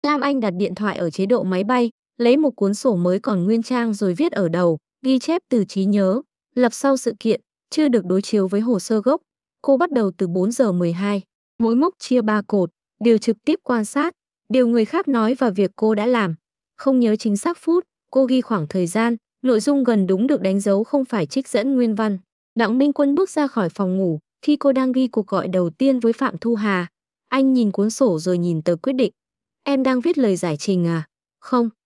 Lam Anh đặt điện thoại ở chế độ máy bay, lấy một cuốn sổ mới còn nguyên trang rồi viết ở đầu, ghi chép từ trí nhớ, lập sau sự kiện, chưa được đối chiếu với hồ sơ gốc. Cô bắt đầu từ 4 giờ 12. Mỗi mốc chia 3 cột, điều trực tiếp quan sát, điều người khác nói và việc cô đã làm. Không nhớ chính xác phút, cô ghi khoảng thời gian, nội dung gần đúng được đánh dấu không phải trích dẫn nguyên văn. Đặng Minh Quân bước ra khỏi phòng ngủ, khi cô đang ghi cuộc gọi đầu tiên với Phạm Thu Hà. Anh nhìn cuốn sổ rồi nhìn tờ quyết định. Em đang viết lời giải trình à? Không,